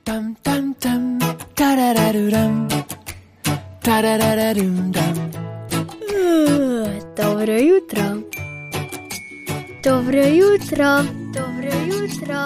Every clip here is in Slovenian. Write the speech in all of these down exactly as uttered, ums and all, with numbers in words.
tam tam tam, tarararuram, tarararum dam. Dobro jutro. Dobro jutro. Dobro jutro.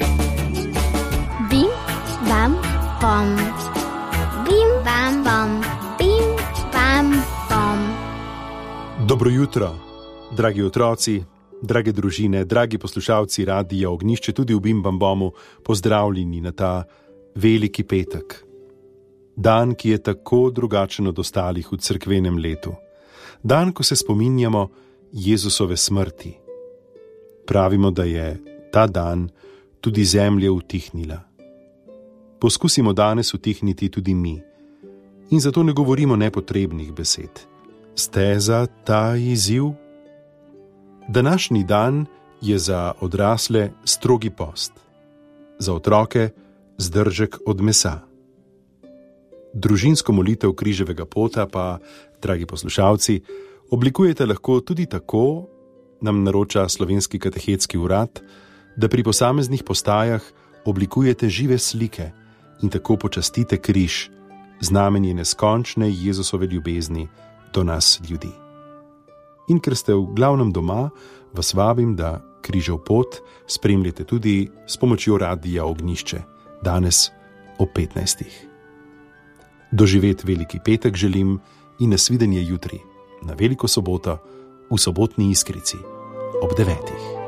Bim, bam, bom. Bim, bam, bom. Bim, bam, bom. Dobro jutro, dragi otroci, drage družine, dragi poslušalci Radia Ognjišče, tudi v Bim Bam Bomu, pozdravljeni na ta veliki petek. Dan, ki je tako drugačen od ostalih v cerkvenem letu. Dan, ko se spominjamo Jezusove smrti. Pravimo, da je ta dan tudi zemlja utihnila. Poskusimo danes utihniti tudi mi. In zato ne govorimo nepotrebnih besed. Ste za ta izziv? Današnji dan je za odrasle strogi post, za otroke zdržek od mesa. Družinsko molitev križevega pota pa, dragi poslušalci, oblikujete lahko tudi tako, nam naroča Slovenski katehetski urad, da pri posameznih postajah oblikujete žive slike in tako počastite križ, znamenje neskončne Jezusove ljubezni do nas ljudi. In ker ste v glavnem doma, vas vabim, da križev pot spremljate tudi s pomočjo Radia Ognjišče, danes ob petnajstih. Doživet veliki petek želim in nasvidenje jutri, na veliko soboto, v sobotni Iskrici, ob devetih.